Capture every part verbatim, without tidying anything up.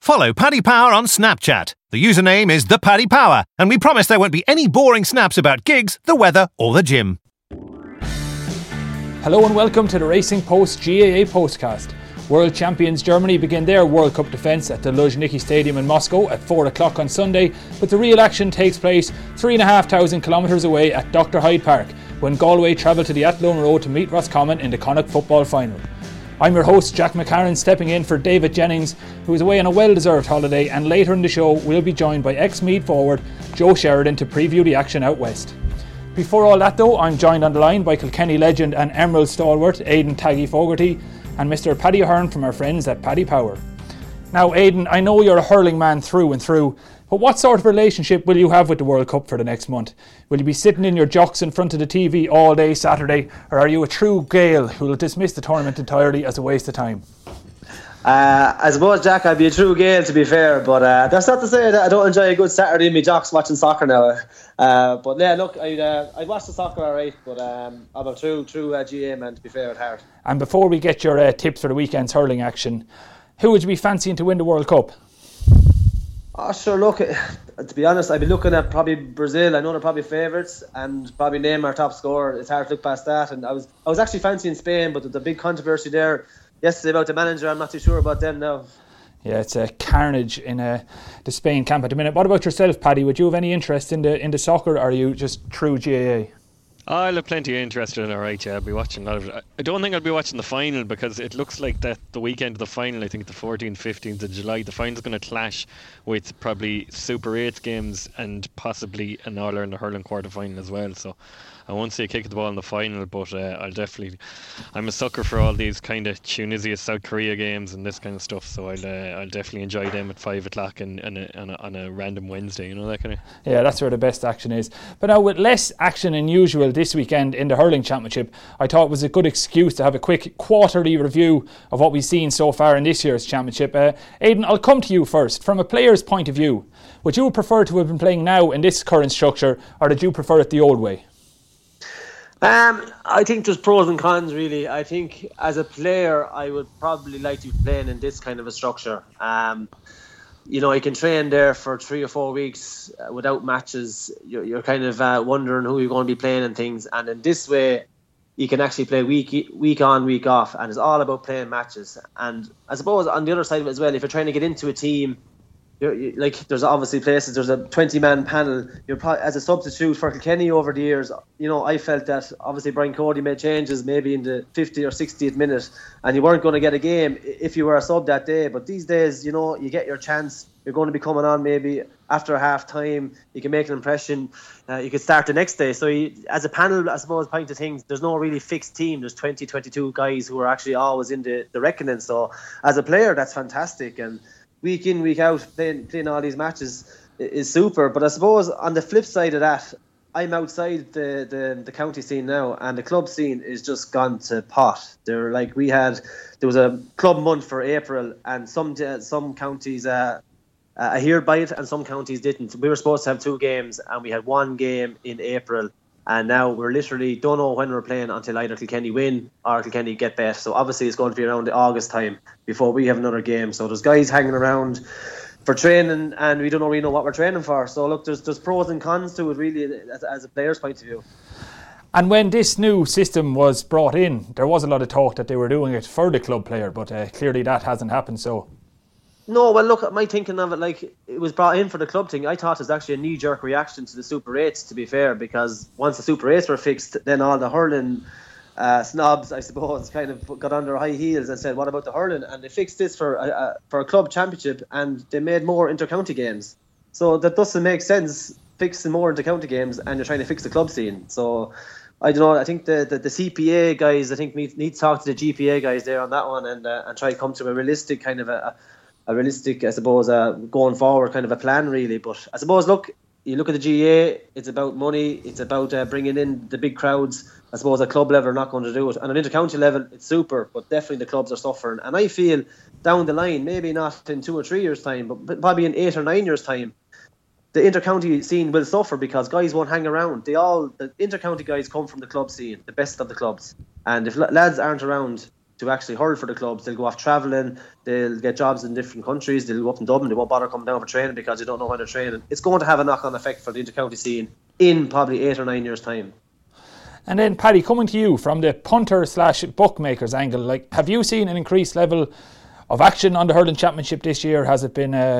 Follow Paddy Power on Snapchat. The username is the Paddy Power, and we promise there won't be any boring snaps about gigs, the weather, or the gym. Hello and welcome to the Racing Post G A A Postcast. World champions Germany begin their World Cup defence at the Luzhniki Stadium in Moscow at four o'clock on Sunday, but the real action takes place three thousand five hundred kilometres away at Doctor Hyde Park when Galway travel to the Athlone Road to meet Roscommon in the Connacht Football Final. I'm your host Jack McCarran, stepping in for David Jennings, who is away on a well-deserved holiday, and later in the show we'll be joined by ex-Meath forward Joe Sheridan to preview the action out west. Before all that though, I'm joined on the line by Kilkenny legend and Emerald stalwart Aidan Taggy Fogarty and Mister Paddy Ahern from our friends at Paddy Power. Now Aidan, I know you're a hurling man through and through, but what sort of relationship will you have with the World Cup for the next month? Will you be sitting in your jocks in front of the T V all day Saturday, or are you a true Gael who will dismiss the tournament entirely as a waste of time? Uh, I suppose, Jack, I'd be a true Gael to be fair, but uh, that's not to say that I don't enjoy a good Saturday in my jocks watching soccer now. Uh, but yeah, look, I'd, uh, I'd watch the soccer alright, but um, I'm a true, true uh, G A man to be fair at heart. And before we get your uh, tips for the weekend's hurling action, who would you be fancying to win the World Cup? Oh, sure, look, to be honest, I'd be looking at probably Brazil. I know they're probably favourites, and probably Neymar top scorer. It's hard to look past that. And I was I was actually fancying Spain, but the big controversy there yesterday about the manager, I'm not too sure about them now. Yeah, it's a carnage in uh, the Spain camp at the minute. What about yourself, Paddy? Would you have any interest in the in the soccer, or are you just true G A A? I'll have plenty of interest in it, alright, yeah. I'll be watching a lot of it. I don't think I'll be watching the final because it looks like that the weekend of the final, I think the fourteenth, fifteenth of July, the final's going to clash with probably Super eight games and possibly an All-Ireland hurling quarter final as well. So I won't see a kick of the ball in the final, but uh, I'll definitely, I'm a sucker for all these kind of Tunisia, South Korea games and this kind of stuff, so I'll uh, I'll definitely enjoy them at five o'clock and, and a, on, a, on a random Wednesday, you know, that kind of. Yeah, that's where the best action is. But now with less action than usual this weekend in the hurling championship, I thought it was a good excuse to have a quick quarterly review of what we've seen so far in this year's championship. Uh, Aidan, I'll come to you first. From a player's point of view, would you prefer to have been playing now in this current structure, or did you prefer it the old way? Um, I think there's pros and cons really. I think as a player I would probably like to be playing in this kind of a structure. Um, you know, you can train there for three or four weeks uh, without matches. You're, you're kind of uh, wondering who you're going to be playing and things. And in this way, you can actually play week week on, week off, and it's all about playing matches. And I suppose on the other side of it as well, if you're trying to get into a team, You're, you, like there's obviously places, there's a twenty man panel. You're probably, as a substitute for Kilkenny over the years, you know, I felt that obviously Brian Cody made changes maybe in the fiftieth or sixtieth minute, and you weren't going to get a game if you were a sub that day. But these days, you know, you get your chance. You're going to be coming on maybe after half time. You can make an impression. Uh, you could start the next day. So you, as a panel, I suppose, point of things, there's no really fixed team. There's twenty, twenty-two guys who are actually always in the, the reckoning. So as a player, that's fantastic. And week in, week out, playing playing all these matches is super. But I suppose on the flip side of that, I'm outside the, the, the county scene now, and the club scene is just gone to pot. They're like we had, there was a club month for April, and some some counties uh, uh, adhered by it, and some counties didn't. We were supposed to have two games, and we had one game in April. And now we're literally don't know when we're playing until either Kilkenny win or Kilkenny get bet. So obviously it's going to be around the August time before we have another game. So there's guys hanging around for training, and we don't really know what we're training for. So look, there's there's pros and cons to it really as, as a player's point of view. And when this new system was brought in, there was a lot of talk that they were doing it for the club player, but uh, clearly that hasn't happened. So. No, well, look, my thinking of it, like, it was brought in for the club thing. I thought it was actually a knee-jerk reaction to the Super eights, to be fair, because once the Super eights were fixed, then all the hurling uh, snobs, I suppose, kind of got on their high heels and said, what about the hurling? And they fixed this for a, a, for a club championship, and they made more inter-county games. So that doesn't make sense, fixing more inter-county games, and you're trying to fix the club scene. So I don't know, I think the, the, the C P A guys, I think need, need to talk to the G P A guys there on that one and, uh, and try to come to a realistic kind of a, a a realistic, I suppose, uh, going forward kind of a plan really. But I suppose, look, you look at the G A, it's about money, it's about uh, bringing in the big crowds. I suppose at club level are not going to do it. And at inter-county level, it's super, but definitely the clubs are suffering. And I feel down the line, maybe not in two or three years' time, but probably in eight or nine years' time, the inter-county scene will suffer because guys won't hang around. They all, the inter-county guys come from the club scene, the best of the clubs. And if lads aren't around, to actually hurl for the clubs. They'll go off travelling, they'll get jobs in different countries, they'll go up in Dublin, they won't bother coming down for training because they don't know when they're training. It's going to have a knock-on effect for the inter-county scene in probably eight or nine years' time. And then, Paddy, coming to you from the punter slash bookmakers angle, like, have you seen an increased level of action on the hurling championship this year? Has it been uh,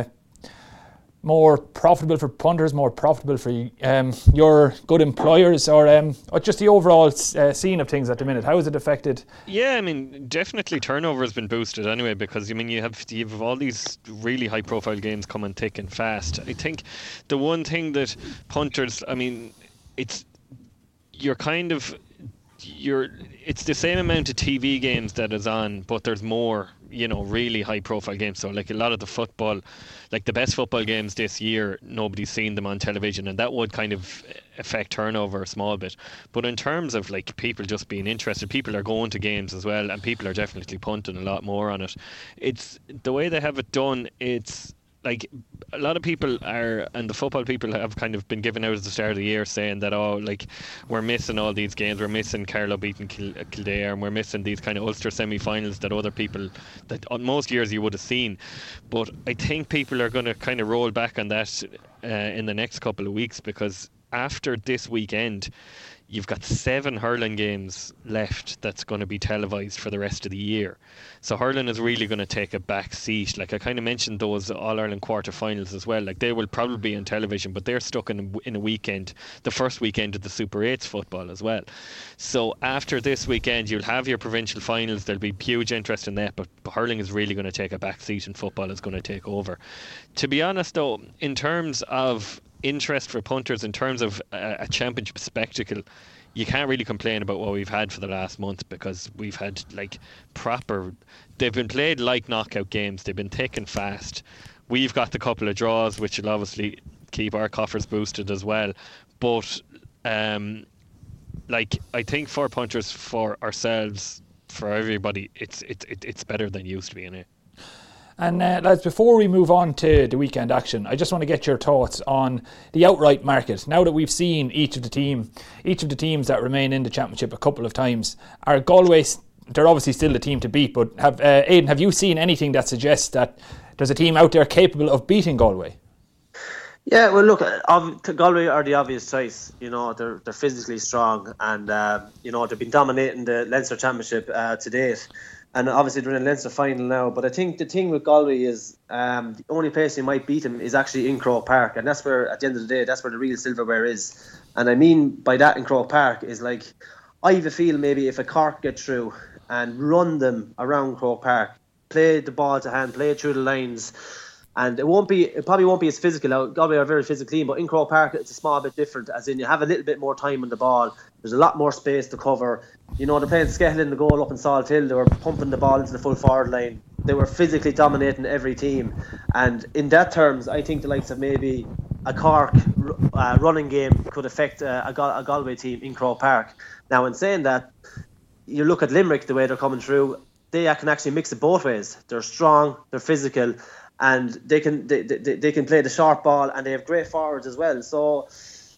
more profitable for punters, more profitable for um, your good employers, or, um, or just the overall uh, scene of things at the minute? How has it affected? Yeah, I mean, definitely turnover has been boosted anyway, because I mean you have you have all these really high profile games coming thick and fast. I think the one thing that punters, I mean, it's you're kind of you're it's the same amount of T V games that is on, but there's more, you know, really high profile games. So like a lot of the football, like the best football games this year, nobody's seen them on television, and that would kind of affect turnover a small bit. But in terms of like people just being interested, people are going to games as well, and people are definitely punting a lot more on it. It's the way they have it done. It's like a lot of people are, and the football people have kind of been given out at the start of the year saying that, oh, like, we're missing all these games, we're missing Carlow beating Kil- Kildare, and we're missing these kind of Ulster semi-finals that other people, that on most years you would have seen. But I think people are going to kind of roll back on that uh, in the next couple of weeks, because after this weekend you've got seven hurling games left that's going to be televised for the rest of the year. So hurling is really going to take a back seat. Like I kind of mentioned those All-Ireland quarter-finals as well. Like they will probably be on television, but they're stuck in a, in a weekend, the first weekend of the Super eights football as well. So after this weekend, you'll have your provincial finals. There'll be huge interest in that, but hurling is really going to take a back seat and football is going to take over. To be honest though, in terms of interest for punters, in terms of a, a championship spectacle, you can't really complain about what we've had for the last month, because we've had like proper, they've been played like knockout games, they've been thick and fast. We've got the couple of draws which will obviously keep our coffers boosted as well, but um, like I think for punters, for ourselves, for everybody, it's it's it's better than it used to be, innit? And uh, lads, before we move on to the weekend action, I just want to get your thoughts on the outright market. Now that we've seen each of the team, each of the teams that remain in the championship a couple of times, are Galway, they're obviously still the team to beat, but have uh, Aidan, have you seen anything that suggests that there's a team out there capable of beating Galway? Yeah, well, look, ob- Galway are the obvious choice. You know, they're they're physically strong, and uh, you know they've been dominating the Leinster Championship uh, to date. And obviously they're in a Leinster final now. But I think the thing with Galway is um, the only place you might beat them is actually in Croke Park. And that's where, at the end of the day, that's where the real silverware is. And I mean by that in Croke Park is like, I have a feel maybe if a Cork get through and run them around Croke Park, play the ball to hand, play it through the lines, and it won't be, it probably won't be as physical. Now, Galway are very physical team, but in Croke Park it's a small bit different, as in you have a little bit more time on the ball. There's a lot more space to cover. You know, they're playing Skehill in the goal up in Salt Hill. They were pumping the ball into the full forward line. They were physically dominating every team. And in that terms, I think the likes of maybe a Cork uh, running game could affect uh, a, Gal- a Galway team in Croke Park. Now, in saying that, you look at Limerick, the way they're coming through, they can actually mix it both ways. They're strong, they're physical, and they can they, they, they can play the short ball, and they have great forwards as well. So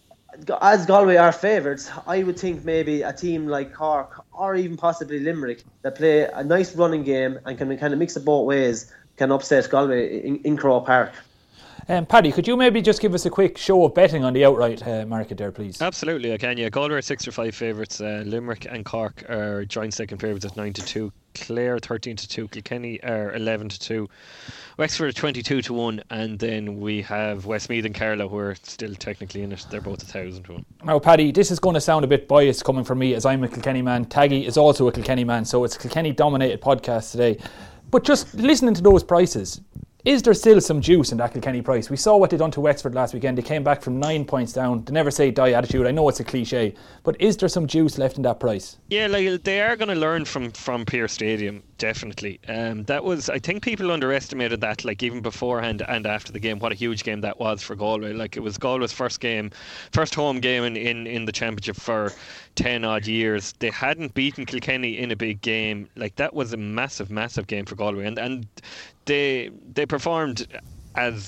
as Galway are favourites, I would think maybe a team like Cork or even possibly Limerick that play a nice running game and can kind of mix it both ways can upset Galway in, in Croke Park. Um, Paddy, could you maybe just give us a quick show of betting on the outright uh, market there, please? Absolutely, I can. Yeah, Galway are six or five favourites. Uh, Limerick and Cork are joint second favourites at nine to two. Clare thirteen to two. Kilkenny are eleven to two. Wexford are twenty-two to one, and then we have Westmeath and Carlow, who are still technically in it. They're both a thousand to one. Now, Paddy, this is going to sound a bit biased coming from me, as I'm a Kilkenny man. Taggy is also a Kilkenny man, so it's a Kilkenny dominated podcast today. But just listening to those prices, is there still some juice in that Kilkenny price? We saw what they done to Wexford last weekend. They came back from nine points down. The never say die attitude. I know it's a cliche, but is there some juice left in that price? Yeah, like they are going to learn from from Pearse Stadium, definitely. Um, that was, I think people underestimated that, like even beforehand and after the game, what a huge game that was for Galway. Like it was Galway's first game, first home game in, in, in the championship for ten odd years. They hadn't beaten Kilkenny in a big game. Like that was a massive, massive game for Galway, and and they they performed as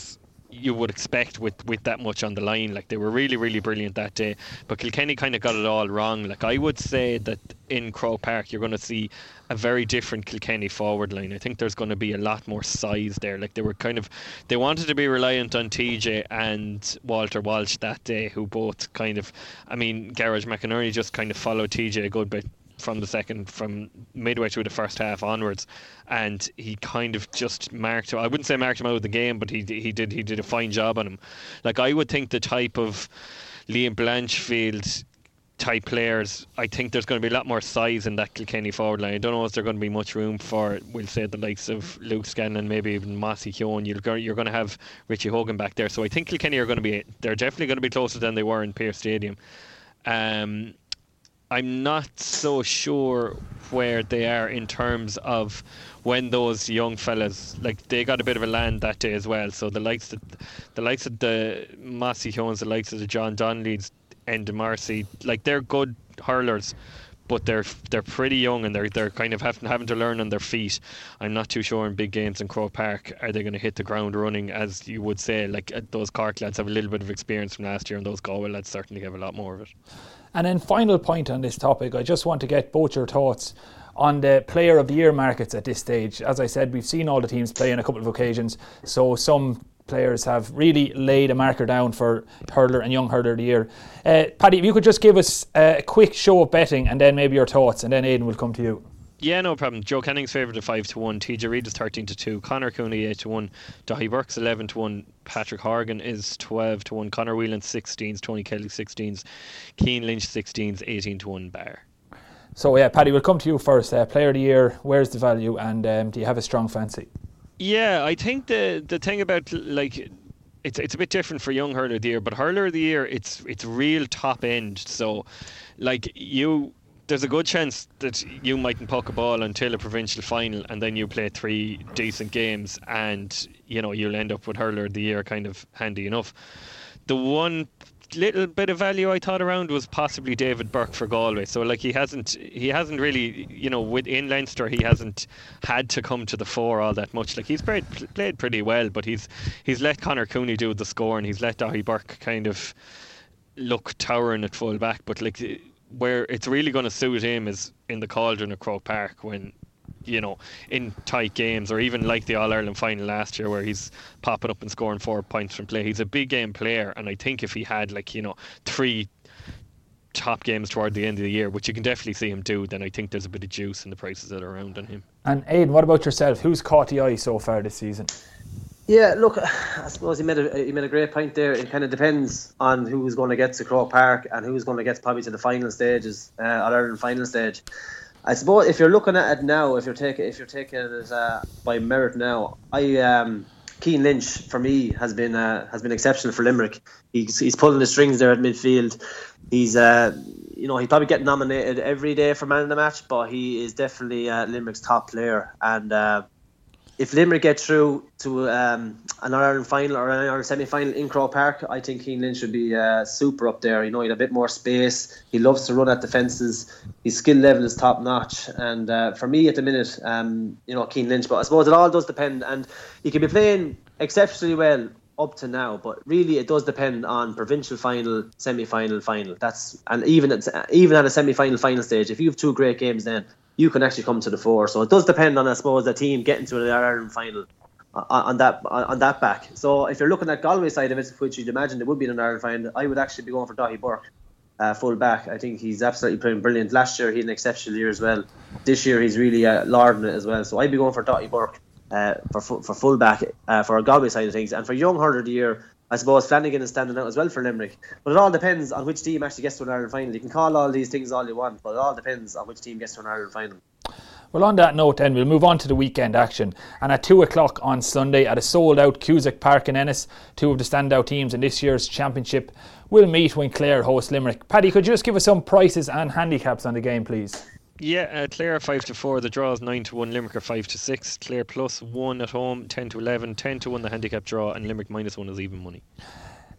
you would expect with, with that much on the line. Like, they were really, really brilliant that day, but Kilkenny kind of got it all wrong. Like, I would say that in Croke Park you're going to see a very different Kilkenny forward line. I think there's going to be a lot more size there. Like, they were kind of, they wanted to be reliant on T J and Walter Walsh that day, who both kind of, I mean, Garage McInerney just kind of followed T J a good bit from the second, from midway through the first half onwards, and he kind of just marked him. I wouldn't say marked him out of the game, but he he did he did a fine job on him. Like, I would think the type of Liam Blanchfield type players, I think there's going to be a lot more size in that Kilkenny forward line. I don't know if there's going to be much room for, we'll say, the likes of Luke Scanlon, maybe even Mossy Keown. You're going, you're going to have Richie Hogan back there, so I think Kilkenny are going to be, they're definitely going to be closer than they were in Pearse Stadium. Um, I'm not so sure where they are in terms of when those young fellas, like, they got a bit of a land that day as well. So the likes of the likes of the Mossy Keowns, the likes of the John Donnellys, and the Marcy, like, they're good hurlers, but they're they're pretty young, and they're they're kind of having having to learn on their feet. I'm not too sure in big games in Croke Park are they going to hit the ground running, as you would say. Like, uh, those Cork lads have a little bit of experience from last year, and those Galway lads certainly have a lot more of it. And then final point on this topic, I just want to get both your thoughts on the player of the year markets at this stage. As I said, we've seen all the teams play on a couple of occasions, so some players have really laid a marker down for hurler and young hurler of the year. Uh, Paddy, if you could just give us a quick show of betting and then maybe your thoughts, and then Aidan will come to you. Yeah, no problem. Joe Canning's favourite at five to one. T J Reid is thirteen to two. Conor Cooney eight to one. Dahi Burke's eleven to one. Patrick Horgan is twelve to one. Conor Whelan sixteens. Tony Kelly sixteens. Keane Lynch sixteens. eighteen to one bar. So yeah, Paddy, we'll come to you first. Uh, player of the year, where's the value, and um, do you have a strong fancy? Yeah, I think the the thing about, like, it's it's a bit different for young hurler of the year, but hurler of the year, it's it's real top end. So, like, you, there's a good chance that you mightn't poke a ball until a provincial final, and then you play three decent games, and, you know, you'll end up with hurler of the year kind of handy enough. The one little bit of value I thought around was possibly David Burke for Galway. So, like, he hasn't he hasn't really, you know, within Leinster, he hasn't had to come to the fore all that much. Like, he's played played pretty well, but he's he's let Conor Cooney do the score, and he's let Dahi Burke kind of look towering at full back. But, like, where it's really going to suit him is in the cauldron of Croke Park, when, you know, in tight games, or even like the All-Ireland final last year where he's popping up and scoring four points from play. He's a big game player, and I think if he had, like, you know, three top games toward the end of the year, which you can definitely see him do, then I think there's a bit of juice in the prices that are around on him. And Aidan, what about yourself? Who's caught the eye so far this season? Yeah, look, I suppose he made a he made a great point there. It kind of depends on who's going to get to Croke Park and who's going to get probably to the final stages, uh, All-Ireland final stage. I suppose if you're looking at it now, if you're taking if you're taking it uh, by merit now, I um, Keane Lynch for me has been uh, has been exceptional for Limerick. He's he's pulling the strings there at midfield. He's uh, you know, he's probably getting nominated every day for man of the match, but he is definitely uh, Limerick's top player. And uh, if Limerick get through to um, an Ireland final or an Ireland semi-final in Croke Park, I think Keane Lynch should be uh, super up there. You know, he'd a bit more space. He loves to run at the fences. His skill level is top notch. And uh, for me at the minute, um, you know, Keane Lynch. But I suppose it all does depend. And he can be playing exceptionally well up to now, but really it does depend on provincial final, semi-final, final. That's and even at even at a semi-final, final stage, if you have two great games, then you can actually come to the fore. So it does depend on, I suppose, the team getting to the Ireland final on, on that on that back. So if you're looking at Galway side of it, which you'd imagine it would be an Ireland final, I would actually be going for Dahi Burke, uh, full back. I think he's absolutely playing brilliant. Last year he had an exceptional year as well. This year he's really uh, larding it as well. So I'd be going for Dahi Burke uh, for for full back uh, for a Galway side of things. And for young hurler of the year, I suppose Flanagan is standing out as well for Limerick. But it all depends on which team actually gets to an Ireland final. You can call all these things all you want, but it all depends on which team gets to an Ireland final. Well, on that note then, we'll move on to the weekend action. And at two o'clock on Sunday, at a sold-out Cusack Park in Ennis, two of the standout teams in this year's championship will meet when Clare host Limerick. Paddy, could you just give us some prices and handicaps on the game, please? Yeah, uh, Clare five to four, the draw is nine to one, Limerick are five to six, Clare plus one at home, ten to eleven, ten to one the handicap draw, and Limerick minus one is even money.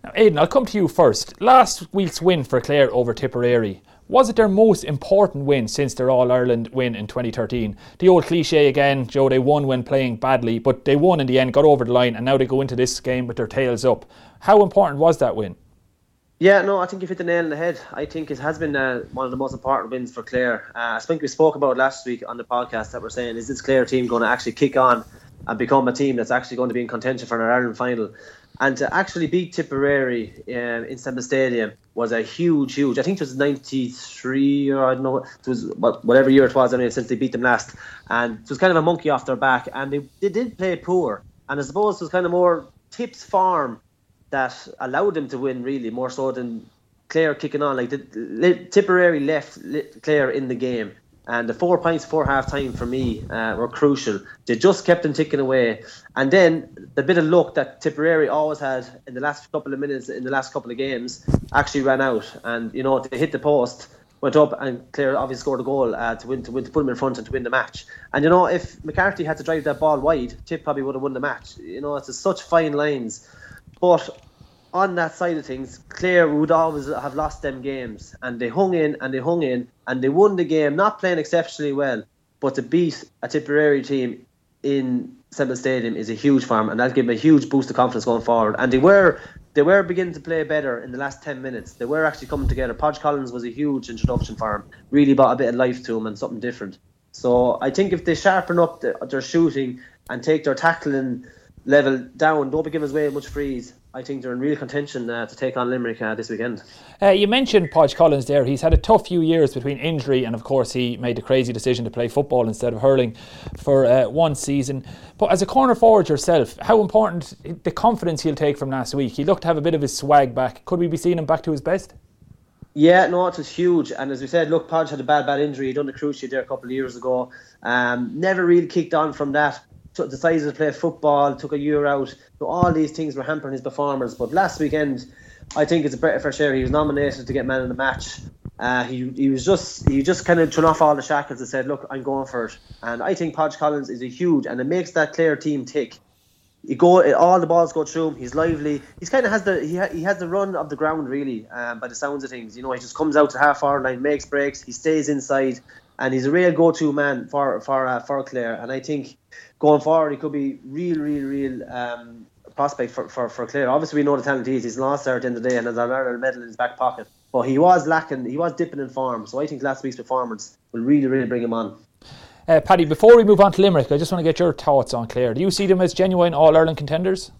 Now, Aidan, I'll come to you first. Last week's win for Clare over Tipperary, was it their most important win since their All-Ireland win in twenty thirteen? The old cliche again, Joe, they won when playing badly, but they won in the end, got over the line, and now they go into this game with their tails up. How important was that win? Yeah, no, I think you've hit the nail on the head. I think it has been uh, one of the most important wins for Clare. Uh, I think we spoke about last week on the podcast that we're saying, is this Clare team going to actually kick on and become a team that's actually going to be in contention for an Ireland final? And to actually beat Tipperary um, in Semple Stadium was a huge, huge, I think it was ninety-three or I don't know, it was whatever year it was anyway, since they beat them last. And it was kind of a monkey off their back. And they, they did play poor. And I suppose it was kind of more Tip's form that allowed them to win, really, more so than Clare kicking on. Like the, the, Tipperary left Clare in the game. And the four points before half-time for me uh, were crucial. They just kept them ticking away. And then the bit of luck that Tipperary always had in the last couple of minutes, in the last couple of games, actually ran out. And, you know, they hit the post, went up, and Clare obviously scored a goal uh, to win, to win, to put them in front and to win the match. And, you know, if McCarthy had to drive that ball wide, Tip probably would have won the match. You know, it's a, such fine lines. But on that side of things, Clare would always have lost them games, and they hung in and they hung in and they won the game, not playing exceptionally well, but to beat a Tipperary team in Semple Stadium is a huge farm, and that'll give them a huge boost of confidence going forward. And they were they were beginning to play better in the last ten minutes. They were actually coming together. Podge Collins was a huge introduction for him, really brought a bit of life to him and something different. So I think if they sharpen up the, their shooting and take their tackling level down, don't be giving away much frees, I think they're in real contention uh, to take on Limerick uh, this weekend. Uh, you mentioned Podge Collins there. He's had a tough few years between injury and, of course, he made the crazy decision to play football instead of hurling for uh, one season. But as a corner forward yourself, how important the confidence he'll take from last week? He looked to have a bit of his swag back. Could we be seeing him back to his best? Yeah, no, it was huge. And as we said, look, Podge had a bad, bad injury. He done the cruciate there a couple of years ago. Um, never really kicked on from that. Decided to play football, took a year out. So all these things were hampering his performance. But last weekend, I think it's a breath of fresh air. He was nominated to get man of the match. Uh, he he was just he just kind of turned off all the shackles and said, "Look, I'm going for it." And I think Podge Collins is a huge, and it makes that Clare team tick. You go, all the balls go through him. He's lively. He's kind of has the he ha, he has the run of the ground really. Um, by the sounds of things, you know, he just comes out to half forward line, makes breaks. He stays inside, and he's a real go-to man for for uh, for Clare. And I think going forward, he could be real, real, real um, prospect for, for, for Clare. Obviously, we know the talent he is. He's an all-star at the end of the day and has an Ireland medal in his back pocket. But he was lacking, he was dipping in form. So I think last week's performance will really, really bring him on. Uh, Paddy, before we move on to Limerick, I just want to get your thoughts on Clare. Do you see them as genuine All-Ireland contenders?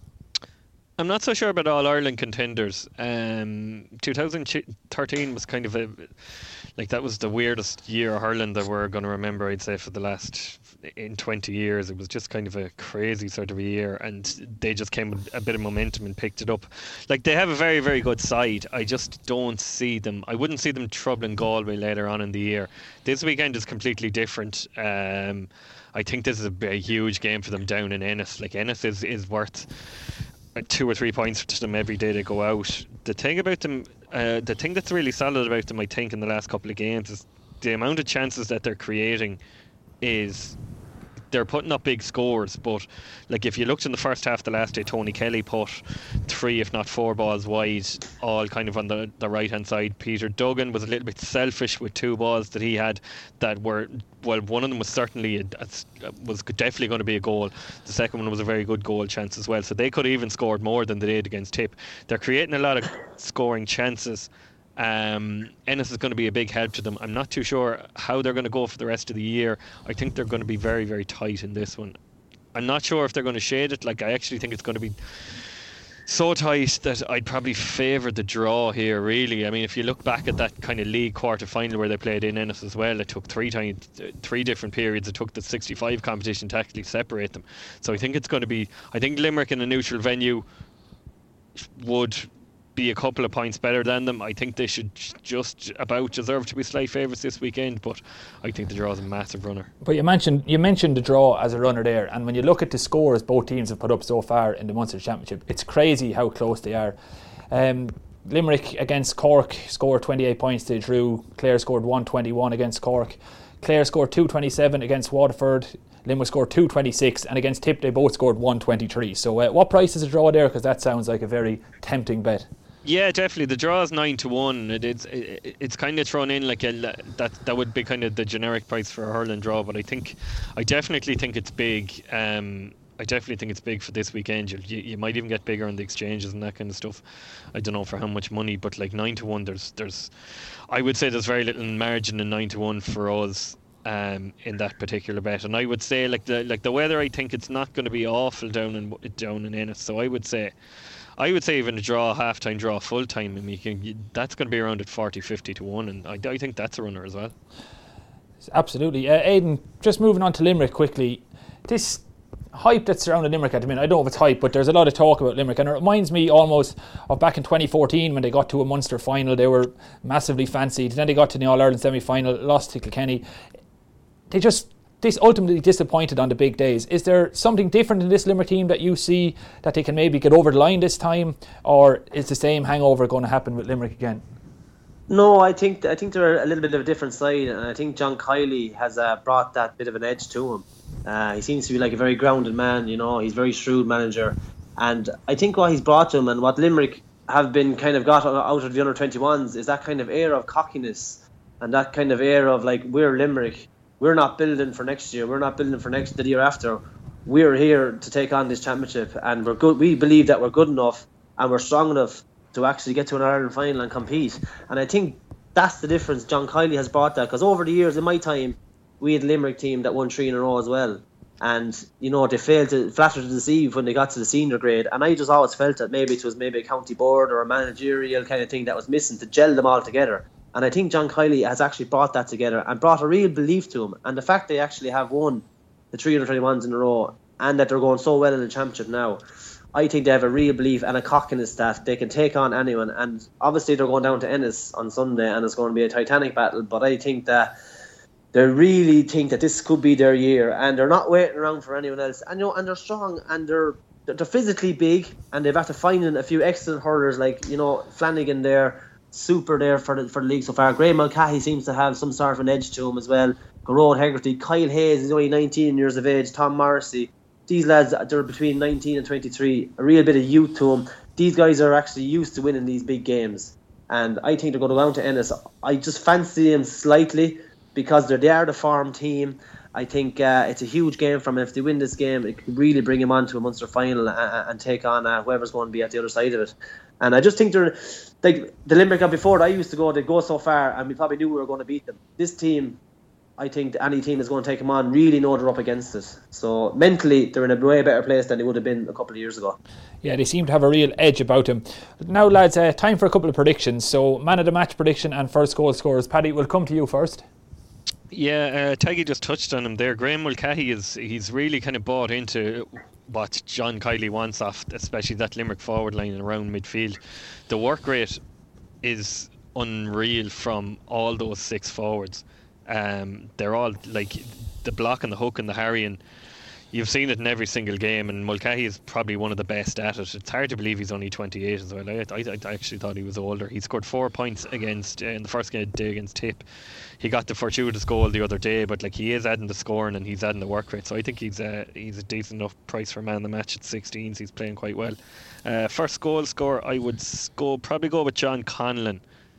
I'm not so sure about All-Ireland contenders. Um, twenty thirteen was kind of a... Like, that was the weirdest year of Ireland that we're going to remember, I'd say, for the last... in twenty years. It was just kind of a crazy sort of a year, and they just came with a bit of momentum and picked it up. Like, they have a very, very good side. I just don't see them... I wouldn't see them troubling Galway later on in the year. This weekend is completely different. Um, I think this is a, a huge game for them down in Ennis. Like, Ennis is, is worth two or three points to them every day they go out. The thing about them... Uh, the thing that's really solid about them, I think, in the last couple of games is the amount of chances that they're creating is they're putting up big scores. But like, if you looked in the first half of the last day, Tony Kelly put three, if not four balls wide, all kind of on the, the right hand side. Peter Duggan was a little bit selfish with two balls that he had that were, well, one of them was certainly a, a, was definitely going to be a goal. The second one was a very good goal chance as well, so they could have even scored more than they did against Tip. They're creating a lot of scoring chances. Um, Ennis is going to be a big help to them. I'm not too sure how they're going to go for the rest of the year. I think they're going to be very, very tight in this one. I'm not sure if they're going to shade it. Like, I actually think it's going to be so tight that I'd probably favour the draw here, really. I mean, if you look back at that kind of league quarter-final where they played in Ennis as well, it took three times, three different periods. It took the sixty-five competition to actually separate them. So I think it's going to be... I think Limerick in a neutral venue would be a couple of points better than them. I think they should just about deserve to be slight favourites this weekend, but I think the draw is a massive runner. But you mentioned you mentioned the draw as a runner there, and when you look at the scores both teams have put up so far in the Munster Championship, it's crazy how close they are. Um, Limerick against Cork scored twenty-eight points, they drew. Clare scored one twenty-one against Cork. Clare scored two twenty-seven against Waterford. Limerick scored two twenty-six, and against Tip they both scored one twenty-three. So uh, what price is a draw there? Because that sounds like a very tempting bet. Yeah, definitely. The draw is nine to one. It, it's it, it's kind of thrown in like a that that would be kind of the generic price for a hurling draw. But I think I definitely think it's big. Um, I definitely think it's big for this weekend. You, you might even get bigger on the exchanges and that kind of stuff. I don't know for how much money, but like nine to one, there's there's, I would say there's very little margin in nine to one for us. Um, in that particular bet, and I would say like the like the weather, I think it's not going to be awful down in down in Ennis. So I would say, I would say even a draw, half time draw, full time. I mean, you can, you, that's going to be around at forty, fifty to one, and I, I think that's a runner as well. Absolutely, uh, Aidan. Just moving on to Limerick quickly. This hype that's surrounding Limerick at the minute, I don't know if it's hype, but there's a lot of talk about Limerick, and it reminds me almost of back in twenty fourteen when they got to a Munster final. They were massively fancied. Then they got to the All Ireland semi final, lost to Kilkenny. They just this ultimately disappointed on the big days. Is there something different in this Limerick team that you see that they can maybe get over the line this time, or is the same hangover going to happen with Limerick again? No, I think I think they're a little bit of a different side, and I think John Kiley has uh, brought that bit of an edge to him. Uh, he seems to be like a very grounded man, you know. He's a very shrewd manager, and I think what he's brought to him and what Limerick have been kind of got out of the under twenty-ones is that kind of air of cockiness and that kind of air of like, we're Limerick. We're not building for next year. We're not building for next the year after. We're here to take on this championship, and we're good. We believe that we're good enough and we're strong enough to actually get to an Ireland final and compete. And I think that's the difference. John Kiley has brought that, because over the years in my time, we had a Limerick team that won three in a row as well. And you know, they failed to flatter to deceive when they got to the senior grade. And I just always felt that maybe it was maybe a county board or a managerial kind of thing that was missing to gel them all together. And I think John Kiley has actually brought that together and brought a real belief to him. And the fact they actually have won the three under twenty-ones in a row, and that they're going so well in the championship now, I think they have a real belief and a cockiness that they can take on anyone. And obviously they're going down to Ennis on Sunday, and it's going to be a titanic battle. But I think that they really think that this could be their year, and they're not waiting around for anyone else. And you know, and they're strong, and they're they're physically big, and they've had to find a few excellent hurlers like, you know, Flanagan there. Super there for the, for the league so far. Graham Mulcahy seems to have some sort of an edge to him as well. Garrod Hegarty, Kyle Hayes is only nineteen years of age. Tom Morrissey, these lads, they're between nineteen and twenty-three. A real bit of youth to them. These guys are actually used to winning these big games, and I think they're going to go down to Ennis. I just fancy them slightly because they're they are the farm team. I think uh, it's a huge game from them. If they win this game, it could really bring them on to a Munster final and, and take on uh, whoever's going to be at the other side of it. And I just think they're like the Limerick got before that I used to go, they'd go so far and we probably knew we were going to beat them. This team, I think any team that's going to take them on really know they're up against it. So mentally, they're in a way better place than they would have been a couple of years ago. Yeah, they seem to have a real edge about them. Now, lads, uh, time for a couple of predictions. So, man of the match prediction and first goal scorers. Paddy, we'll come to you first. Yeah, uh, Taggy just touched on him there. Graham Mulcahy is he's really kind of bought into what John Kiley wants off, especially that Limerick forward line and around midfield. The work rate is unreal from all those six forwards. Um, they're all like the block and the hook and the harry, and you've seen it in every single game, and Mulcahy is probably one of the best at it. It's hard to believe he's only twenty-eight as well. I, I, I actually thought he was older. He scored four points against uh, in the first game day against Tip. He got the fortuitous goal the other day, but like he is adding the scoring and he's adding the work rate. So I think he's a, he's a decent enough price for man of the match at sixteens. He's playing quite well. Uh, first goal scorer, I would go probably go with John Conlon.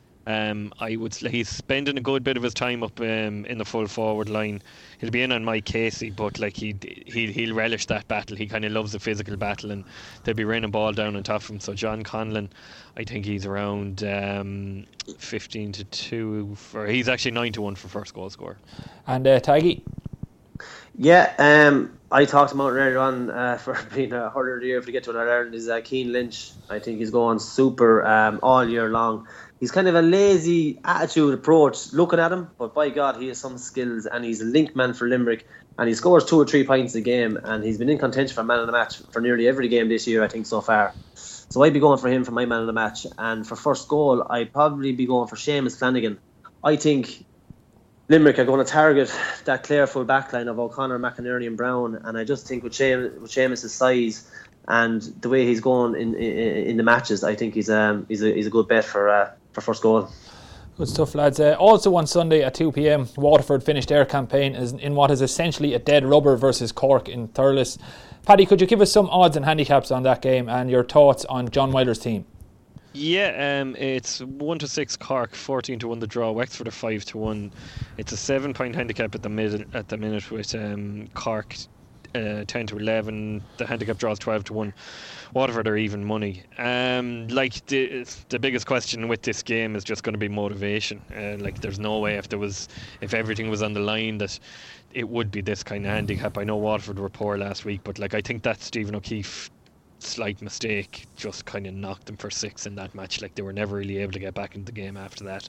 Um, I would. He's spending a good bit of his time up um, in the full forward line. He'll be in on Mike Casey, but like he he he'll relish that battle. He kind of loves the physical battle, and they'll be raining ball down on top of him. So John Conlon, I think he's around um, fifteen to two. For he's actually nine to one for first goal scorer. And uh, Taggy. Yeah, um, I talked about it earlier on uh, for being a hurler of the year. If we get to another Ireland, is uh, Cian Lynch. I think he's going super um, all year long. He's kind of a lazy attitude approach looking at him, but by God, he has some skills, and he's a link man for Limerick, and he scores two or three points a game, and he's been in contention for man of the match for nearly every game this year, I think, so far. So I'd be going for him for my man of the match, and for first goal, I'd probably be going for Seamus Flanagan. I think Limerick are going to target that Clare full backline of O'Connor, McInerney and Brown, and I just think with Seamus, with Seamus' size and the way he's going in in, in the matches, I think he's um he's a he's a good bet for uh, for first goal. Good stuff, lads. Uh, also on Sunday at two p.m, Waterford finished their campaign as in what is essentially a dead rubber versus Cork in Thurles. Paddy, could you give us some odds and handicaps on that game and your thoughts on John Wyler's team? Yeah, um, it's one to six Cork, fourteen to one the draw. Wexford are five to one. It's a seven point handicap at the mid at the minute with um, Cork uh, ten to eleven. The handicap draws twelve to one. Waterford are even money. Um, like the the biggest question with this game is just going to be motivation. Uh, like there's no way if there was if everything was on the line that it would be this kind of handicap. I know Waterford were poor last week, but like I think that Stephen O'Keefe slight mistake just kind of knocked them for six in that match. Like they were never really able to get back into the game after that.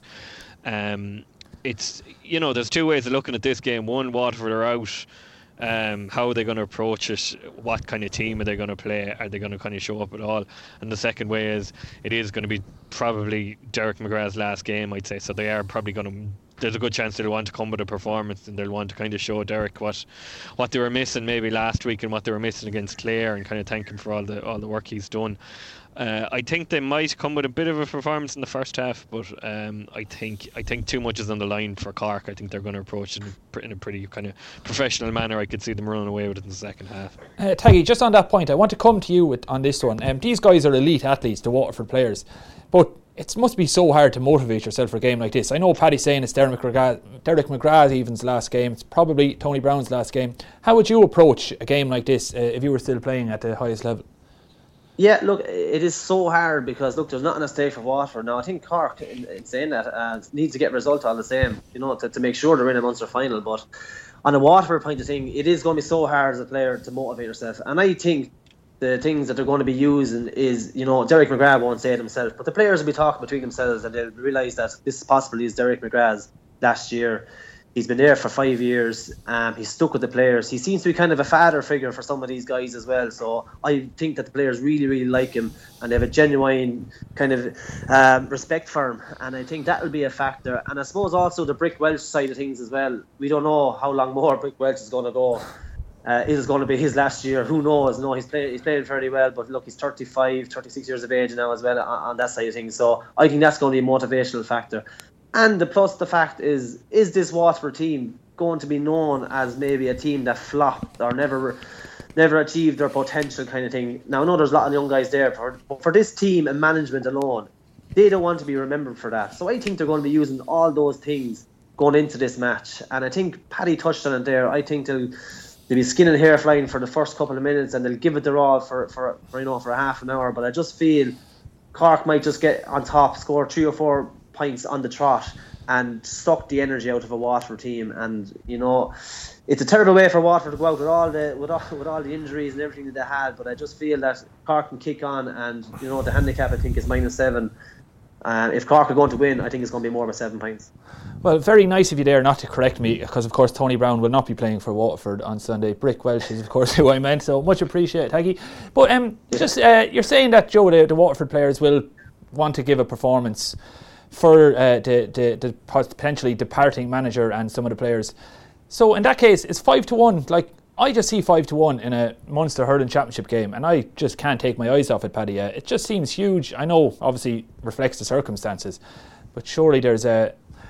Um, it's you know there's two ways of looking at this game. One, Waterford are out. Um, how are they going to approach it? What kind of team are they going to play? Are they going to kind of show up at all? And the second way is it is going to be probably Derek McGrath's last game, I'd say. So they are probably going to. There's a good chance they'll want to come with a performance and they'll want to kind of show Derek what what they were missing maybe last week and what they were missing against Clare and kind of thank him for all the all the work he's done. Uh, I think they might come with a bit of a performance in the first half, but um, I think I think too much is on the line for Cork. I think they're going to approach it in, in a pretty kind of professional manner. I could see them running away with it in the second half. Uh, Taggy, just on that point, I want to come to you with, on this one. Um, these guys are elite athletes, the Waterford players, but it must be so hard to motivate yourself for a game like this. I know Paddy's saying it's Derek McGrath, Derek McGrath even's last game. It's probably Tony Brown's last game. How would you approach a game like this uh, if you were still playing at the highest level? Yeah, look, it is so hard because, look, there's nothing at stake for Waterford. Now, I think Cork, in, in saying that, uh, needs to get a result all the same, you know, to, to make sure they're in a Munster final. But on a Waterford point of thing, it is going to be so hard as a player to motivate yourself. And I think the things that they're going to be using is, you know, Derek McGrath won't say it himself, but the players will be talking between themselves and they'll realise that this possibly is Derek McGrath's last year. He's been there for five years. Um, he's stuck with the players. He seems to be kind of a father figure for some of these guys as well. So I think that the players really, really like him and they have a genuine kind of um, respect for him. And I think that will be a factor. And I suppose also the Brick Welch side of things as well. We don't know how long more Brick Welch is going to go. Uh, is it going to be his last year? Who knows? No, he's played he's played very well, but look, he's thirty-five, thirty-six years of age now as well on, on that side of things. So I think that's going to be a motivational factor. And the plus the fact is, is this Waterford team going to be known as maybe a team that flopped or never never achieved their potential kind of thing? Now, I know there's a lot of young guys there, for, but for this team and management alone, they don't want to be remembered for that. So I think they're going to be using all those things going into this match. And I think Paddy touched on it there. I think they'll, they'll be skin and hair flying for the first couple of minutes and they'll give it their all for, for, for, you know, for a half an hour. But I just feel Cork might just get on top, score three or four points on the trot and suck the energy out of a Waterford team. And you know, it's a terrible way for Waterford to go out with all the with all, with all the injuries and everything that they had, but I just feel that Cork can kick on, and you know, the handicap I think is minus seven. And if Cork are going to win, I think it's going to be more of a seven points. Well, very nice of you there not to correct me, because of course Tony Brown will not be playing for Waterford on Sunday. Brick Welch is of course who I meant, so much appreciated, Taggy. But um, yeah. just uh, you're saying that, Joe, the, the Waterford players will want to give a performance for uh, the, the, the potentially departing manager and some of the players. So in that case, it's five to one. Like, I just see five to one in a Munster Hurling Championship game, and I just can't take my eyes off it, Paddy. Uh, it just seems huge. I know, obviously, reflects the circumstances, but surely there's a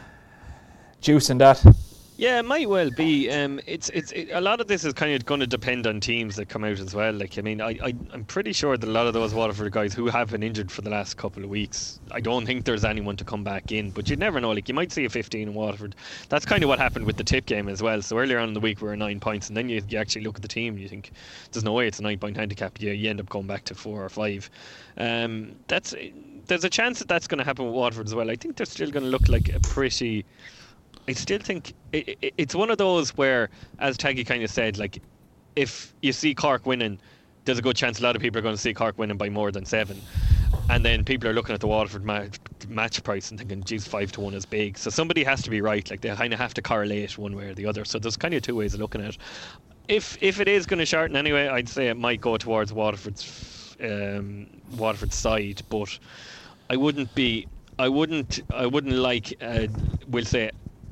juice in that. Yeah, it might well be. Um, it's it's it, a lot of this is kind of going to depend on teams that come out as well. Like, I mean, I, I I'm pretty sure that a lot of those Waterford guys who have been injured for the last couple of weeks, I don't think there's anyone to come back in. But you never know. Like, you might see a fifteen in Waterford. That's kind of what happened with the Tip game as well. So earlier on in the week we were nine points, and then you you actually look at the team and you think there's no way it's a nine point handicap. You you end up going back to four or five. Um, that's there's a chance that that's going to happen with Waterford as well. I think they're still going to look like a pretty. I still think it, it, it's one of those where, as Taggy kind of said, like, if you see Cork winning, there's a good chance a lot of people are going to see Cork winning by more than seven. And then people are looking at the Waterford ma- match price and thinking, geez, five to one is big. So somebody has to be right. Like, they kind of have to correlate one way or the other. So there's kind of two ways of looking at it. If if it is going to shorten anyway, I'd say it might go towards Waterford's um, Waterford's side. But I wouldn't be, I wouldn't, I wouldn't like, uh, we'll say,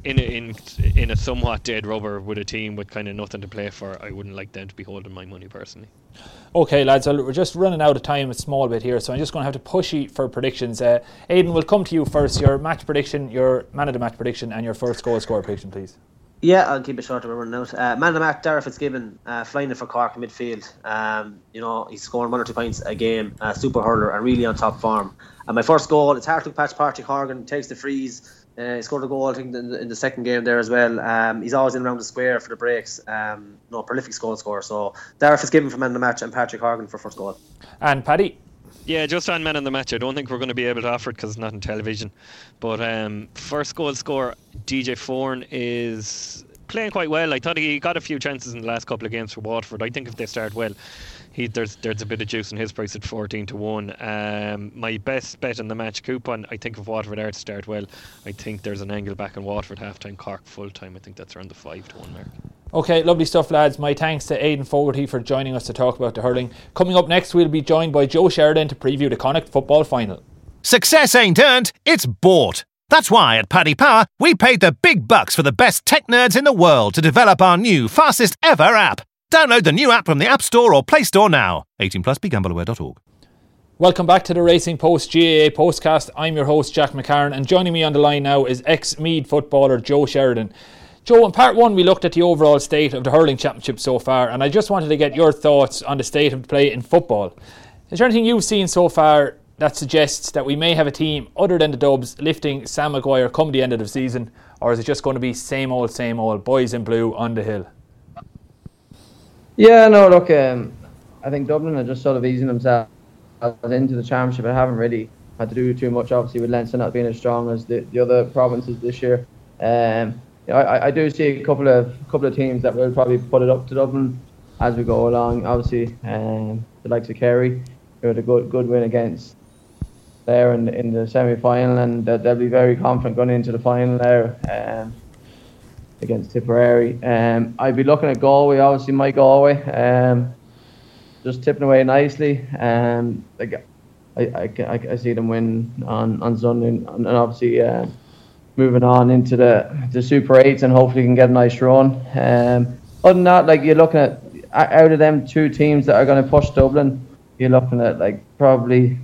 in a, in in a somewhat dead rubber with a team with kind of nothing to play for, I wouldn't like them to be holding my money personally. Okay, lads, well, we're just running out of time a small bit here, so I'm just going to have to push you for predictions. Uh, Aidan, we'll come to you first. Your match prediction, your man of the match prediction, and your first goal scorer prediction, please. Yeah, I'll keep it short. We're running out. Uh, man of the match, Darragh Fitzgibbon, uh, flying it for Cork in midfield. Um, you know, he's scoring one or two points a game. Uh, super hurler and really on top form. And my first goal, it's hard to patch. Patrick Horgan takes the freeze. Uh, he scored a goal, I think, in the, in the second game there as well. Um, he's always in around the square for the breaks. Um, no, prolific goal scorer. So Darragh Fitzgibbon for man of the match and Patrick Horgan for first goal. And Paddy? Yeah, just on man of the match, I don't think we're going to be able to offer it because it's not on television. But um, first goal scorer, D J Foran is playing quite well. I thought he got a few chances in the last couple of games for Waterford. I think if they start well, he there's there's a bit of juice in his price at fourteen to one. Um, my best bet in the match coupon, I think if Waterford are to start well, I think there's an angle back in Waterford half time, Cork full time. I think that's around the five to one mark. Okay, lovely stuff, lads. My thanks to Aidan Fogarty for joining us to talk about the hurling. Coming up next, we'll be joined by Joe Sheridan to preview the Connacht football final. Success ain't earned, it's bought. That's why at Paddy Power, we paid the big bucks for the best tech nerds in the world to develop our new, fastest ever app. Download the new app from the App Store or Play Store now. eighteen plus, be gamble aware dot org. Welcome back to the Racing Post G A A Postcast. I'm your host, Jack McCarran, and joining me on the line now is ex-Meath footballer Joe Sheridan. Joe, in part one, we looked at the overall state of the hurling championship so far, and I just wanted to get your thoughts on the state of play in football. Is there anything you've seen so far that suggests that we may have a team other than the Dubs lifting Sam Maguire come the end of the season, or is it just going to be same old, same old, boys in blue on the hill? Yeah, no, look, um, I think Dublin are just sort of easing themselves into the championship. I haven't really had to do too much, obviously, with Leinster not being as strong as the, the other provinces this year. Um, you know, I, I do see a couple of couple of teams that will probably put it up to Dublin as we go along. Obviously, um, the likes of Kerry, who had a good good win against there in, in the semi-final, and that they'll be very confident going into the final there um, against Tipperary. Um, I'd be looking at Galway, obviously my Galway, um, just tipping away nicely. Um, like I, I, I, I see them win on, on Sunday, and obviously uh, moving on into the, the Super eights, and hopefully can get a nice run. Um, other than that, like you're looking at, out of them two teams that are going to push Dublin, you're looking at like probably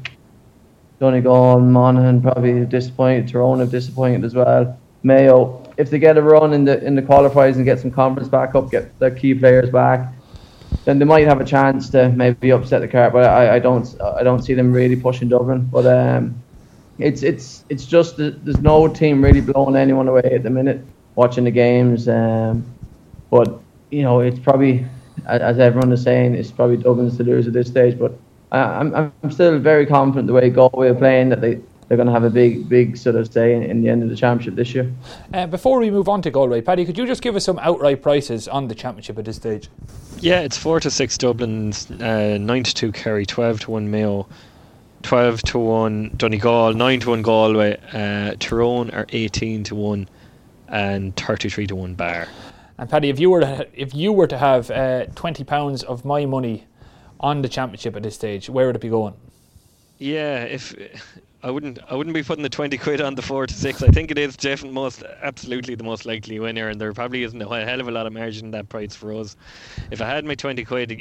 Donegal, Monaghan probably disappointed, Tyrone have disappointed as well. Mayo, if they get a run in the in the qualifiers and get some confidence back up, get their key players back, then they might have a chance to maybe upset the cart. But I, I don't I don't see them really pushing Dublin. But um, it's it's it's just that there's no team really blowing anyone away at the minute. Watching the games, um, but you know it's probably, as everyone is saying, it's probably Dublin's to lose at this stage. But I'm I'm still very confident the way Galway are playing that they. They're going to have a big, big sort of say in, in the end of the championship this year. Uh, before we move on to Galway, Paddy, could you just give us some outright prices on the championship at this stage? Yeah, it's four to six Dublin, uh, nine to two Kerry, twelve to one Mayo, twelve to one Donegal, nine to one Galway, uh, Tyrone are eighteen to one, and thirty-three to one Bar. And Paddy, if you were to, if you were to have uh, twenty pounds of my money on the championship at this stage, where would it be going? Yeah, if. I wouldn't. I wouldn't be putting the twenty quid on the four to six. I think it is definitely most, absolutely the most likely winner, and there probably isn't a hell of a lot of margin in that price for us. If I had my twenty quid,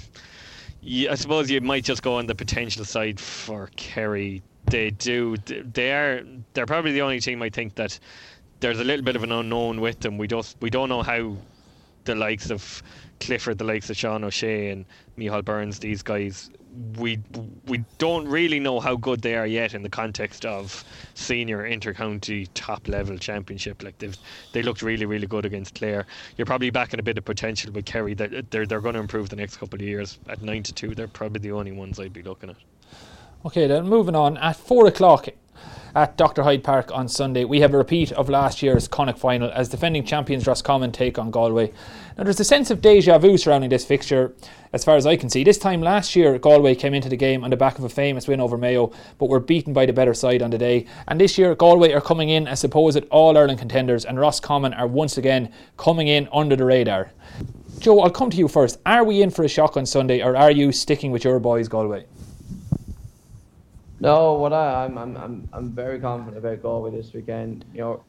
I suppose you might just go on the potential side for Kerry. They do. They are. They're probably the only team I think that there's a little bit of an unknown with them. We just we don't know how the likes of Clifford, the likes of Sean O'Shea and Micheál Burns, these guys. We we don't really know how good they are yet in the context of senior inter-county top-level championship. Like they've they looked really really good against Clare. You're probably backing a bit of potential with Kerry. That they're they're going to improve the next couple of years. At nine to two, they're probably the only ones I'd be looking at. Okay, then moving on at four o'clock. At Doctor Hyde Park on Sunday, we have a repeat of last year's Connacht final as defending champions Roscommon take on Galway. Now there's a sense of deja vu surrounding this fixture as far as I can see. This time last year Galway came into the game on the back of a famous win over Mayo, but were beaten by the better side on the day. And this year Galway are coming in as supposed All-Ireland contenders, and Roscommon are once again coming in under the radar. Joe, I'll come to you first. Are we in for a shock on Sunday, or are you sticking with your boys Galway? No, what I, I'm I'm I'm I'm very confident about Galway this weekend. You know,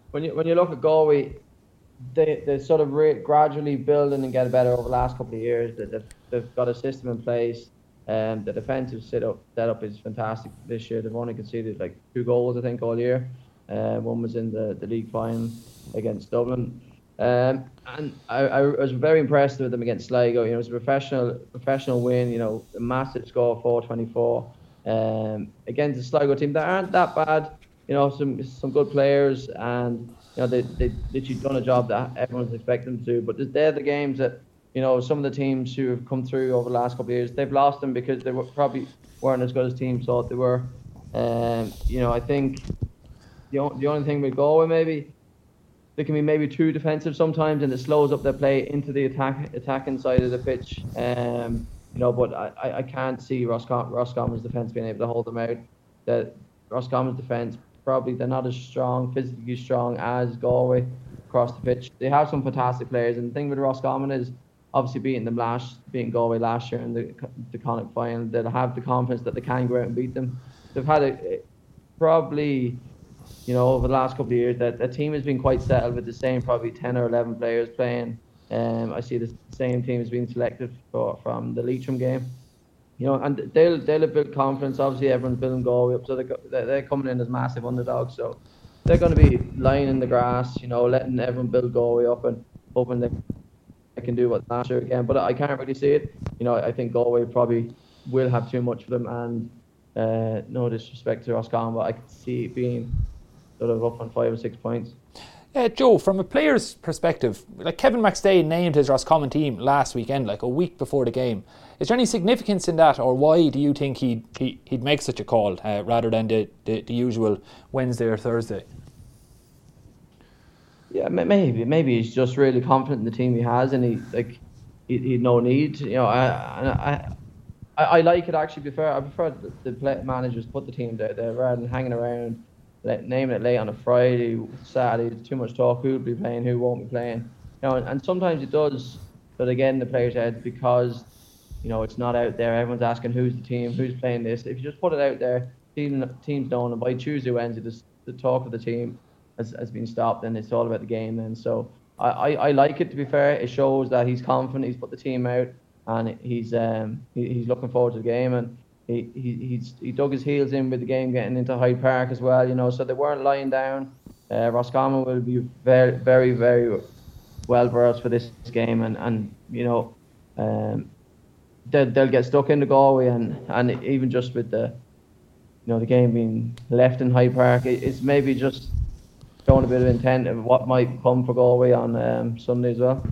when you when you look at Galway, they they sort of re- gradually building and getting better over the last couple of years. They, they've, they've got a system in place. Um, the defensive setup setup is fantastic this year. They've only conceded like two goals, I think, all year. Uh, one was in the, the league final against Dublin. Um, and I, I was very impressed with them against Sligo. You know, it was a professional professional win. You know, a massive score, four twenty-four. Um, against the Sligo team that aren't that bad. You know, some some good players, and you know they they literally done a job that everyone's expecting them to do. But they're the games that, you know, some of the teams who have come through over the last couple of years, they've lost them because they were probably weren't as good as teams thought they were. Um, you know, I think the the only thing with Galway, maybe they can be maybe too defensive sometimes, and it slows up their play into the attack attacking side of the pitch. Um, you know, but I, I can't see Roscom- Roscommon's defence being able to hold them out. That Roscommon's defence, probably they're not as strong, physically strong as Galway across the pitch. They have some fantastic players, and the thing with Roscommon is obviously beating them last, beating Galway last year in the the Connacht final. They'll have the confidence that they can go out and beat them. They've had a, probably, you know, over the last couple of years that the team has been quite settled with the same probably ten or eleven players playing. Um, I see the same team has been selected for from the Leitrim game. You know, and they'll they'll have built confidence. Obviously, everyone's building Galway up, so they're they're coming in as massive underdogs. So they're going to be lying in the grass, you know, letting everyone build Galway up and hoping they can do what last year again. But I can't really see it. You know, I think Galway probably will have too much for them, and uh, no disrespect to Roscommon, but I could see it being sort of up on five or six points. Uh, Joe, from a player's perspective, like Kevin McStay named his Roscommon team last weekend, like a week before the game. Is there any significance in that, or why do you think he'd he, he'd make such a call uh, rather than the, the, the usual Wednesday or Thursday? Yeah, maybe maybe he's just really confident in the team he has, and he like he he'd no need. You know, I I I like it actually. Prefer I prefer the, the play managers put the team there, there rather than hanging around. Let, naming it late on a Friday, Saturday, too much talk, who'll be playing, who won't be playing. You know, and, and sometimes it does, but again, the players' heads, because, you know, it's not out there. Everyone's asking who's the team, who's playing this. If you just put it out there, team, teams know, and by Tuesday, Wednesday, the, the talk of the team has, has been stopped, and it's all about the game then. So I, I, I like it, to be fair. It shows that he's confident, he's put the team out, and he's um he, he's looking forward to the game. And He, he he's he dug his heels in with the game getting into Hyde Park as well, you know, so they weren't lying down. Uh, Roscommon will be very, very, very well versed for this game, and, and you know, um, they'll, they'll get stuck into Galway, and, and even just with the, you know, the game being left in Hyde Park, it, it's maybe just showing a bit of intent of what might come for Galway on um, Sunday as well.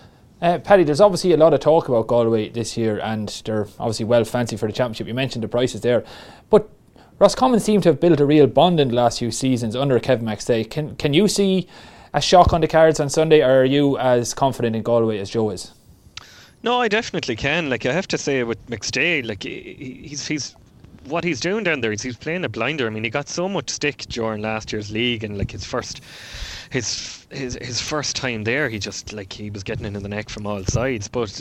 Uh, Paddy, there's obviously a lot of talk about Galway this year, and they're obviously well fancy for the championship. You mentioned the prices there, but Roscommon seem to have built a real bond in the last few seasons under Kevin McStay. Can can you see a shock on the cards on Sunday, or are you as confident in Galway as Joe is? No, I definitely can. Like, I have to say with McStay, like he's he's what he's doing down there is he's playing a blinder. I mean, he got so much stick during last year's league, and like his first his his his first time there, he just like he was getting it in the neck from all sides. But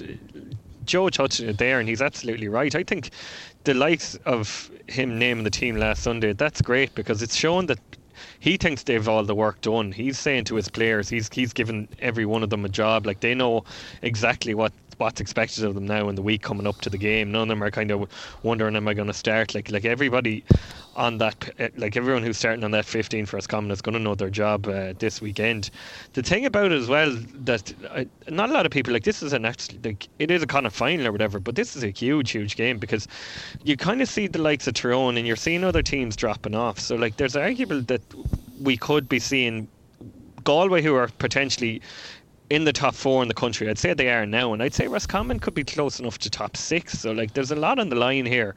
Joe touched it there, and he's absolutely right. I think the likes of him naming the team last Sunday, that's great, because it's shown that he thinks they've all the work done. He's saying to his players, he's he's given every one of them a job. Like, they know exactly what what's expected of them now in the week coming up to the game. None of them are kind of wondering, am I going to start? Like like everybody on that, like everyone who's starting on that fifteen for Roscommon is going to know their job uh, this weekend. The thing about it as well, that I, not a lot of people, like, this is an actually, like, it is a kind of final or whatever, but this is a huge huge game, because you kind of see the likes of Tyrone and you're seeing other teams dropping off. So like, there's arguable that we could be seeing Galway, who are potentially in the top four in the country. I'd say they are now, and I'd say Roscommon could be close enough to top six. So like, there's a lot on the line here.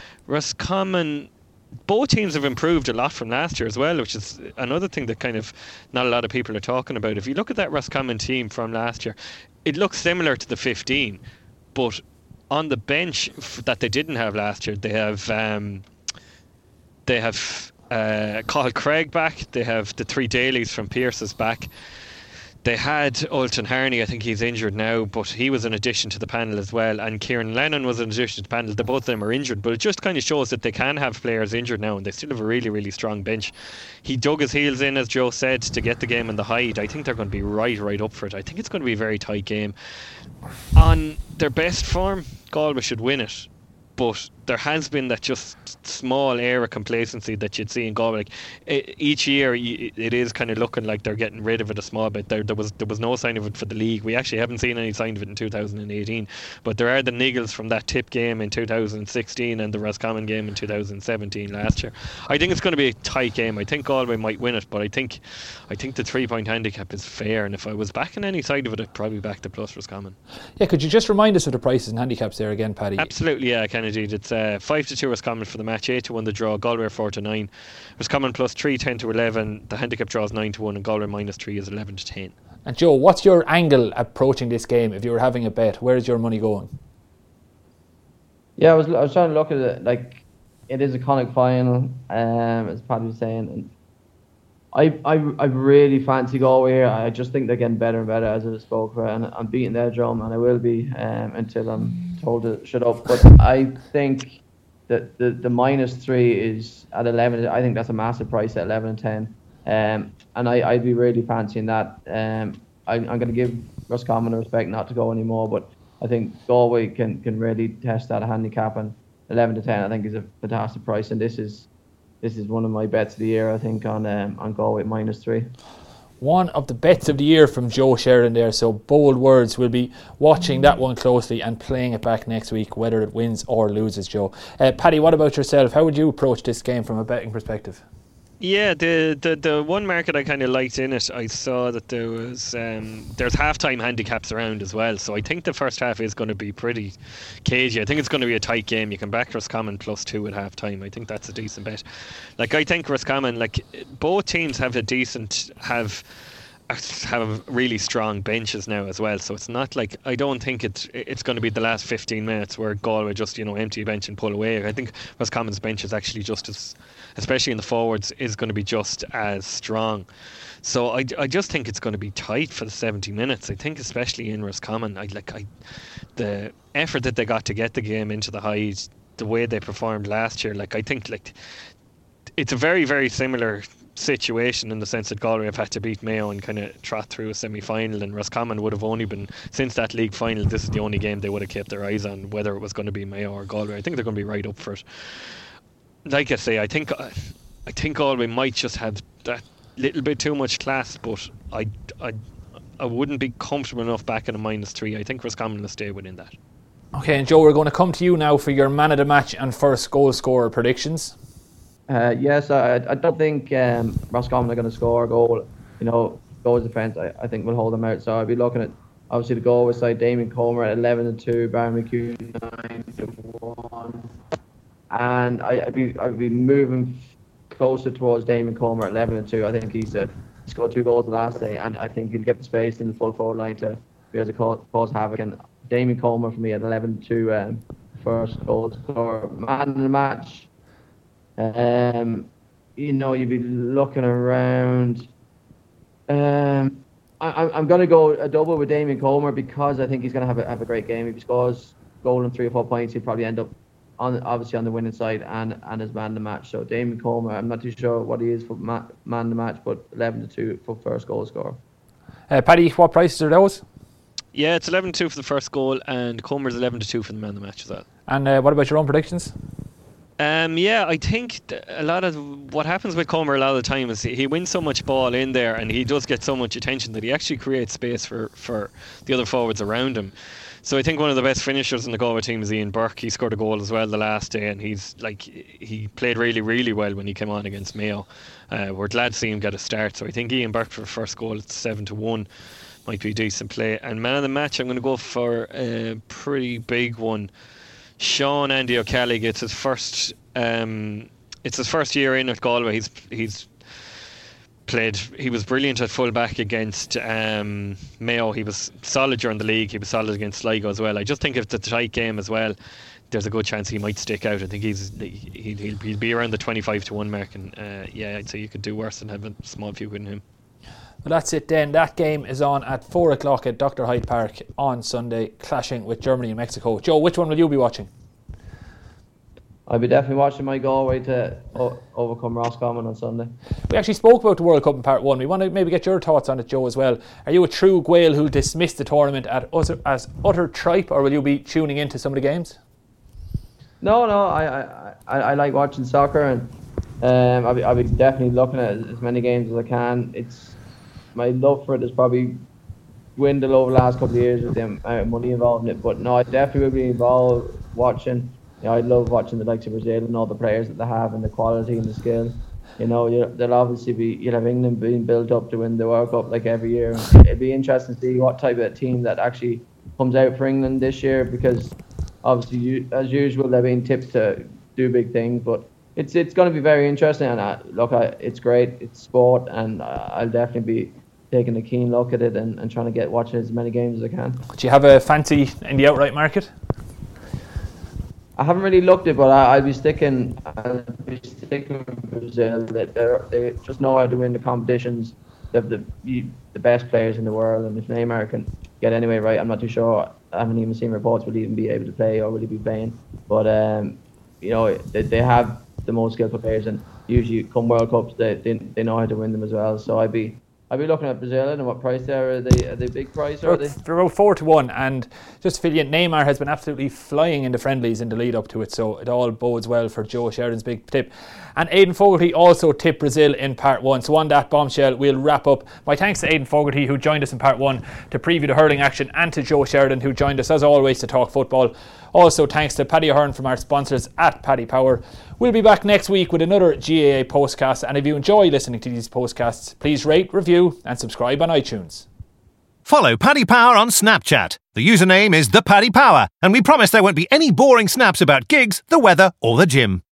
Roscommon, both teams have improved a lot from last year as well, which is another thing that kind of not a lot of people are talking about. If you look at that Roscommon team from last year, it looks similar to the fifteen, but on the bench that they didn't have last year, they have um, they have uh, Cathal Craig back, they have the three Dailies from Pierce's back. They had Ultan Harney, I think he's injured now, but he was an addition to the panel as well. And Kieran Lennon was an addition to the panel. The both of them are injured, but it just kind of shows that they can have players injured now, and they still have a really, really strong bench. He dug his heels in, as Joe said, to get the game in the Hyde. I think they're going to be right, right up for it. I think it's going to be a very tight game. On their best form, Galway should win it. But there has been that just small air of complacency that you'd see in Galway. Like, it, each year, it is kind of looking like they're getting rid of it a small bit. There, there was there was no sign of it for the league. We actually haven't seen any sign of it in two thousand eighteen. But there are the niggles from that Tip game in two thousand sixteen and the Roscommon game in two thousand seventeen last year. I think it's going to be a tight game. I think Galway might win it, but I think I think the three-point handicap is fair. And if I was backing any side of it, I'd probably back the plus Roscommon. Yeah, could you just remind us of the prices and handicaps there again, Paddy? Absolutely, yeah, Kennedy. It's uh, five to two Roscommon for the match, eight to one the draw. Galway are four to nine. Roscommon plus three, ten to eleven. The handicap draw is nine to one, and Galway minus three is eleven to ten. And Joe, what's your angle approaching this game? If you were having a bet, where is your money going? Yeah, I was I was trying to look at it. Like, it is a Connacht final, um, as Paddy was saying, and I I I really fancy Galway here. I just think they're getting better and better as I spoke about, and I'm beating their drum, and I will be um, until I'm told to shut up. But I think that the the minus three is at eleven. I think that's a massive price at eleven and ten. Um, and I I'd be really fancying that. Um, I, I'm going to give Roscommon the respect not to go anymore, but I think Galway can can really test that handicap, and eleven to ten I think is a fantastic price, and this is. This is one of my bets of the year, I think, on um, on Galway minus three. One of the bets of the year from Joe Sheridan there, so bold words. We'll be watching that one closely and playing it back next week, whether it wins or loses, Joe. Uh, Paddy, what about yourself? How would you approach this game from a betting perspective? Yeah, the, the the one market I kind of liked in it, I saw that there was um, there's halftime handicaps around as well. So I think the first half is going to be pretty cagey. I think it's going to be a tight game. You can back Roscommon plus two at halftime. I think that's a decent bet. Like, I think Roscommon, like, both teams have a decent have. have really strong benches now as well, so it's not like, I don't think it's it's going to be the last fifteen minutes where Galway just, you know, empty a bench and pull away. I think Roscommon's bench is actually just as, especially in the forwards, is going to be just as strong. So I, I just think it's going to be tight for the seventy minutes. I think especially in Roscommon, I like I the effort that they got to get the game into the Hyde, the way they performed last year, like I think like it's a very very similar situation in the sense that Galway have had to beat Mayo and kind of trot through a semi-final, and Roscommon would have only been, since that league final, this is the only game they would have kept their eyes on, whether it was going to be Mayo or Galway. I think they're going to be right up for it. Like I say, I think I think Galway might just have that little bit too much class, but I, I, I wouldn't be comfortable enough back in a minus three. I think Roscommon will stay within that. Okay, and Joe, we're going to come to you now for your man of the match and first goal scorer predictions. Uh, yes, I, I don't think um, Roscommon are going to score a goal. You know, goals defence, I, I think will hold them out. So I'll be looking at, obviously, the goal was side Damien Comer at eleven to two, Barry McHugh nine to one. And I, I'd be I'd be moving closer towards Damien Comer at eleven to two. I think he's uh, scored two goals the last day, and I think he'll get the space in the full forward line to be able to cause, cause havoc. And Damien Comer for me at eleven to two, um, first goal scorer. Man of the match. Um, you know, you'd be looking around. Um, I, I'm going to go a double with Damien Comer because I think he's going to have a have a great game. If he scores goal and three or four points, he'll probably end up on obviously on the winning side and and as man of the match. So Damien Comer, I'm not too sure what he is for ma- man of the match, but eleven to two for first goal scorer. Uh, Paddy, what prices are those? Yeah, it's eleven to two for the first goal, and Comer's eleven to two for the man of the match as well. And uh, what about your own predictions? Um, yeah, I think a lot of what happens with Comer a lot of the time is he wins so much ball in there, and he does get so much attention that he actually creates space for, for the other forwards around him. So I think one of the best finishers in the Galway team is Ian Burke. He scored a goal as well the last day, and he's like he played really, really well when he came on against Mayo. Uh, we're glad to see him get a start. So I think Ian Burke for the first goal, it's seven to one, might be a decent play. And man of the match, I'm going to go for a pretty big one. Sean Andy O'Kelly gets his first. Um, it's his first year in at Galway. He's he's played. He was brilliant at full back against um, Mayo. He was solid during the league. He was solid against Sligo as well. I just think if it's a tight game as well, there's a good chance he might stick out. I think he's he he'll, he'll be around the twenty-five to one mark, and uh, yeah, I'd say you could do worse than have a small few in him. Well, that's it then. That game is on at four o'clock at Doctor Hyde Park on Sunday, clashing with Germany and Mexico. Joe, which one will you be watching? I'll be definitely watching my Galway to o- overcome Roscommon on Sunday. We actually spoke about the World Cup in part one. We want to maybe get your thoughts on it, Joe, as well. Are you a true Gael who'll dismiss the tournament at utter, as utter tripe, or will you be tuning into some of the games? No, no, I I, I, I like watching soccer, and um, I'll be, I'll be definitely looking at as many games as I can. It's my love for it has probably dwindled over the last couple of years with the amount of money involved in it. But no, I definitely will be involved watching. You know, I love watching the likes of Brazil and all the players that they have and the quality and the skill. You know, you, there'll obviously be, you'll have England being built up to win the World Cup like every year. It'd be interesting to see what type of team that actually comes out for England this year, because obviously, you, as usual, they're being tipped to do big things. But it's it's going to be very interesting. And I, look, I, it's great. It's sport, and I'll definitely be taking a keen look at it and, and trying to get watching as many games as I can. Do you have a fancy in the outright market? I haven't really looked at it, but I, I'll be sticking. I'll be sticking with Brazil. They they just know how to win the competitions. They have the the best players in the world, and if Neymar can get anyway right, I'm not too sure. I haven't even seen reports will he even be able to play or will he be playing. But um, you know, they they have the most skillful players, and usually come World Cups, they they, they know how to win them as well. So I'd be. I'll be looking at Brazil and what price they are. Are they, are they big price? Or are they? They're about four to one, and just to fill you in, Neymar has been absolutely flying in the friendlies in the lead up to it, so it all bodes well for Joe Sheridan's big tip. And Aidan Fogarty also tipped Brazil in part one. So on that bombshell, we'll wrap up. My thanks to Aidan Fogarty, who joined us in part one to preview the hurling action, and to Joe Sheridan, who joined us as always to talk football. Also thanks to Paddy Ahern from our sponsors at Paddy Power. We'll be back next week with another G A A postcast, and if you enjoy listening to these postcasts, please rate, review and subscribe on iTunes. Follow Paddy Power on Snapchat. The username is the Paddy Power, and we promise there won't be any boring snaps about gigs, the weather or the gym.